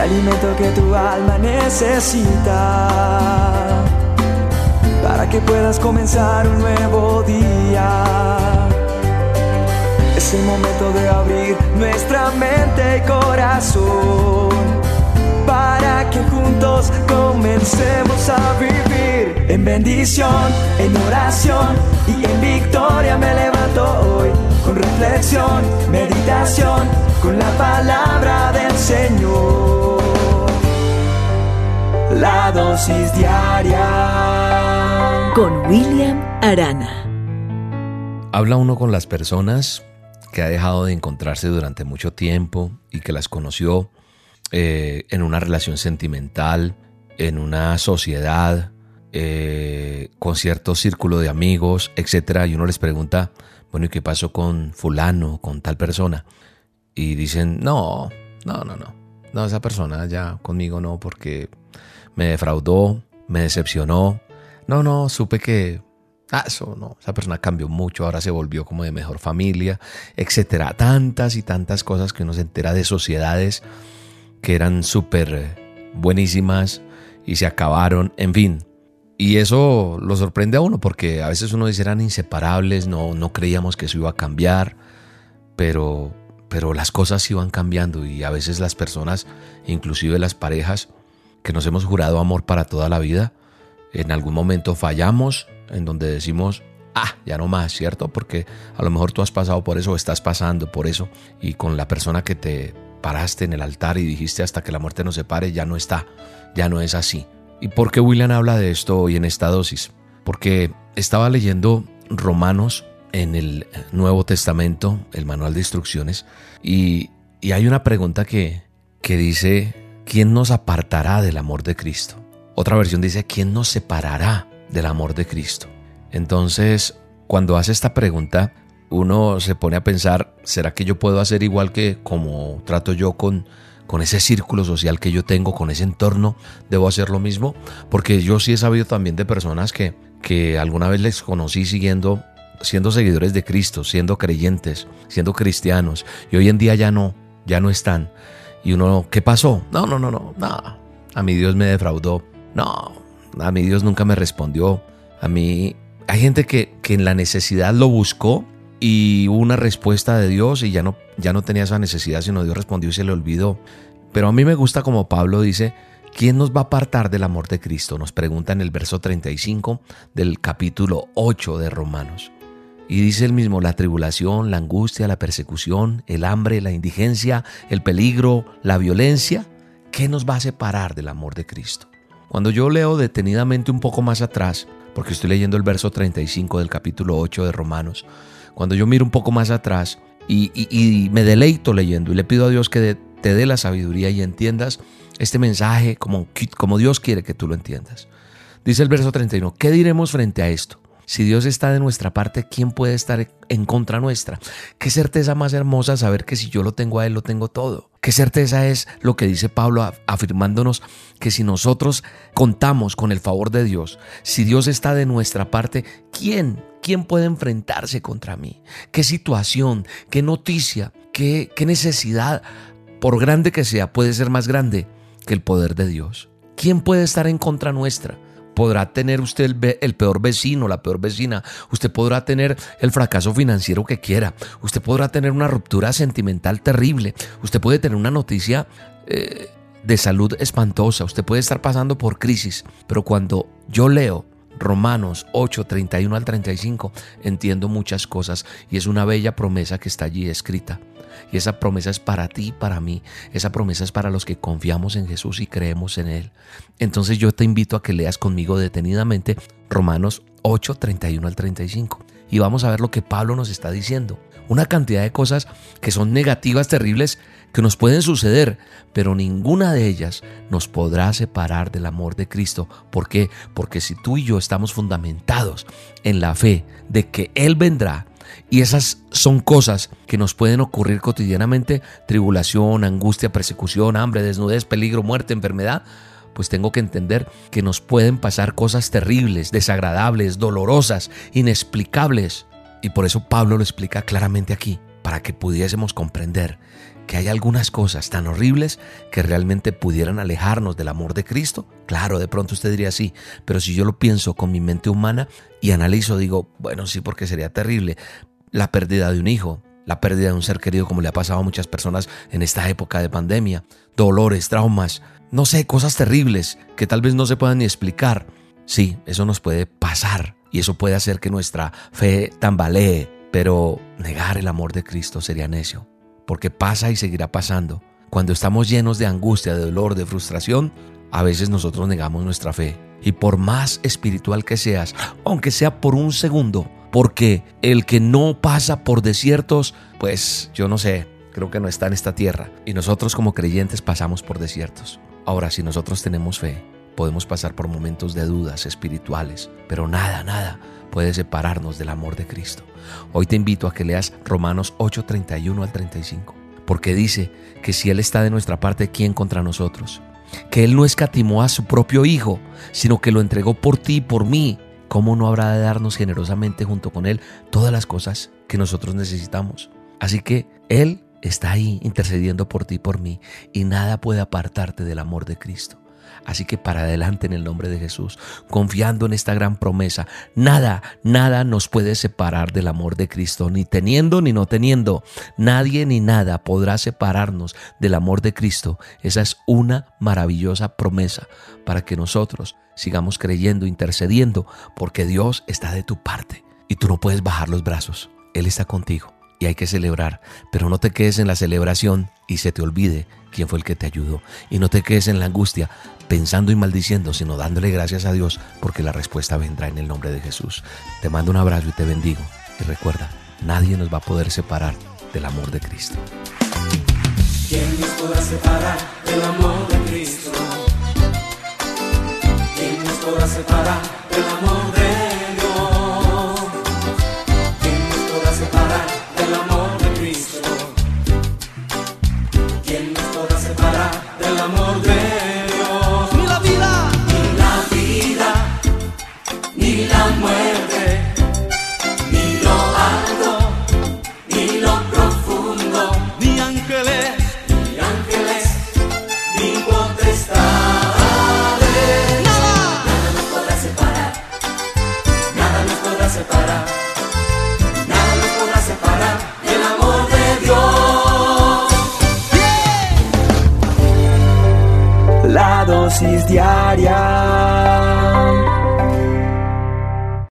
alimento que tu alma necesita, para que puedas comenzar un nuevo día. Es el momento de abrir nuestra mente y corazón, para que juntos comencemos a vivir en bendición, en oración y en victoria. Me levanto hoy con reflexión, meditación, con la palabra del Señor. La dosis diaria con William Arana. Habla uno con las personas que ha dejado de encontrarse durante mucho tiempo y que las conoció en una relación sentimental, en una sociedad, con cierto círculo de amigos, etc. Y uno les pregunta, bueno, ¿y qué pasó con fulano, con tal persona? Y dicen, no, esa persona ya conmigo no, porque me defraudó, me decepcionó. Supe que eso no, esa persona cambió mucho, ahora se volvió como de mejor familia, etcétera. Tantas y tantas cosas que uno se entera de sociedades que eran súper buenísimas y se acabaron, en fin. Y eso lo sorprende a uno, porque a veces uno dice eran inseparables, no creíamos que eso iba a cambiar, pero las cosas iban cambiando, y a veces las personas, inclusive las parejas que nos hemos jurado amor para toda la vida, en algún momento fallamos, en donde decimos, ya no más, ¿cierto? Porque a lo mejor tú has pasado por eso o estás pasando por eso, y con la persona que te paraste en el altar y dijiste hasta que la muerte nos separe, ya no está, ya no es así. ¿Y por qué William habla de esto hoy en esta dosis? Porque estaba leyendo Romanos en el Nuevo Testamento, el manual de instrucciones, y hay una pregunta que dice, ¿quién nos apartará del amor de Cristo? Otra versión dice, ¿quién nos separará del amor de Cristo? Entonces, cuando hace esta pregunta, uno se pone a pensar, ¿será que yo puedo hacer igual que como trato yo con ese círculo social que yo tengo, con ese entorno? ¿Debo hacer lo mismo? Porque yo sí he sabido también de personas que alguna vez les conocí siendo seguidores de Cristo, siendo creyentes, siendo cristianos, y hoy en día ya no están. Y uno, ¿qué pasó? No, a mí Dios me defraudó. No, a mí Dios nunca me respondió. A mí hay gente que en la necesidad lo buscó y hubo una respuesta de Dios y ya no tenía esa necesidad, sino Dios respondió y se le olvidó. Pero a mí me gusta como Pablo dice, ¿quién nos va a apartar del amor de Cristo? Nos pregunta en el verso 35 del capítulo 8 de Romanos. Y dice él mismo, la tribulación, la angustia, la persecución, el hambre, la indigencia, el peligro, la violencia. ¿Qué nos va a separar del amor de Cristo? Cuando yo leo detenidamente un poco más atrás, porque estoy leyendo el verso 35 del capítulo 8 de Romanos, cuando yo miro un poco más atrás y me deleito leyendo y le pido a Dios que te dé la sabiduría y entiendas este mensaje como Dios quiere que tú lo entiendas. Dice el verso 31, ¿qué diremos frente a esto? Si Dios está de nuestra parte, ¿quién puede estar en contra nuestra? Qué certeza más hermosa saber que si yo lo tengo a Él, lo tengo todo. Qué certeza es lo que dice Pablo afirmándonos que si nosotros contamos con el favor de Dios, si Dios está de nuestra parte, ¿quién puede enfrentarse contra mí? ¿Qué situación, qué noticia, qué necesidad, por grande que sea, puede ser más grande que el poder de Dios? ¿Quién puede estar en contra nuestra? Podrá tener usted el peor vecino, la peor vecina. Usted podrá tener el fracaso financiero que quiera. Usted podrá tener una ruptura sentimental terrible. Usted puede tener una noticia de salud espantosa. Usted puede estar pasando por crisis. Pero cuando yo leo Romanos 8, 31 al 35, entiendo muchas cosas. Y es una bella promesa que está allí escrita. Y esa promesa es para ti y para mí. Esa promesa es para los que confiamos en Jesús y creemos en Él. Entonces yo te invito a que leas conmigo detenidamente Romanos 8, 31 al 35. Y vamos a ver lo que Pablo nos está diciendo. Una cantidad de cosas que son negativas, terribles, que nos pueden suceder, pero ninguna de ellas nos podrá separar del amor de Cristo. ¿Por qué? Porque si tú y yo estamos fundamentados en la fe de que Él vendrá, y esas son cosas que nos pueden ocurrir cotidianamente, tribulación, angustia, persecución, hambre, desnudez, peligro, muerte, enfermedad, pues tengo que entender que nos pueden pasar cosas terribles, desagradables, dolorosas, inexplicables. Y por eso Pablo lo explica claramente aquí, para que pudiésemos comprender que hay algunas cosas tan horribles que realmente pudieran alejarnos del amor de Cristo. Claro, de pronto usted diría sí, pero si yo lo pienso con mi mente humana y analizo, digo, bueno, sí, porque sería terrible. La pérdida de un hijo, la pérdida de un ser querido, como le ha pasado a muchas personas en esta época de pandemia, dolores, traumas, no sé, cosas terribles que tal vez no se puedan ni explicar. Sí, eso nos puede pasar y eso puede hacer que nuestra fe tambalee, pero negar el amor de Cristo sería necio, porque pasa y seguirá pasando. Cuando estamos llenos de angustia, de dolor, de frustración, a veces nosotros negamos nuestra fe. Y por más espiritual que seas, aunque sea por un segundo, porque el que no pasa por desiertos, pues yo no sé, creo que no está en esta tierra. Y nosotros como creyentes pasamos por desiertos. Ahora, si nosotros tenemos fe, podemos pasar por momentos de dudas espirituales, pero nada puede separarnos del amor de Cristo. Hoy te invito a que leas Romanos 8:31 al 35, porque dice que si Él está de nuestra parte, ¿quién contra nosotros? Que Él no escatimó a su propio Hijo, sino que lo entregó por ti y por mí. ¿Cómo no habrá de darnos generosamente junto con Él todas las cosas que nosotros necesitamos? Así que Él está ahí intercediendo por ti y por mí, y nada puede apartarte del amor de Cristo. Así que para adelante en el nombre de Jesús, confiando en esta gran promesa. Nada nos puede separar del amor de Cristo, ni teniendo ni no teniendo. Nadie ni nada podrá separarnos del amor de Cristo. Esa es una maravillosa promesa para que nosotros sigamos creyendo, intercediendo, porque Dios está de tu parte y tú no puedes bajar los brazos. Él está contigo y hay que celebrar, pero no te quedes en la celebración y se te olvide quién fue el que te ayudó. Y no te quedes en la angustia pensando y maldiciendo, sino dándole gracias a Dios, porque la respuesta vendrá en el nombre de Jesús. Te mando un abrazo y te bendigo. Y recuerda, nadie nos va a poder separar del amor de Cristo. ¿Quién nos podrá separar del amor de Cristo? ¿Quién nos podrá separar del amor de Dios? ¿Quién nos podrá separar del amor de Cristo? ¿Quién nos podrá separar del amor de Dios? Ni la vida, ni la muerte, ni lo alto, ni lo profundo, ni ángeles, ni potestades. Nada nos podrá separar, nada nos podrá separar, nada nos podrá separar del amor de Dios. La dosis diaria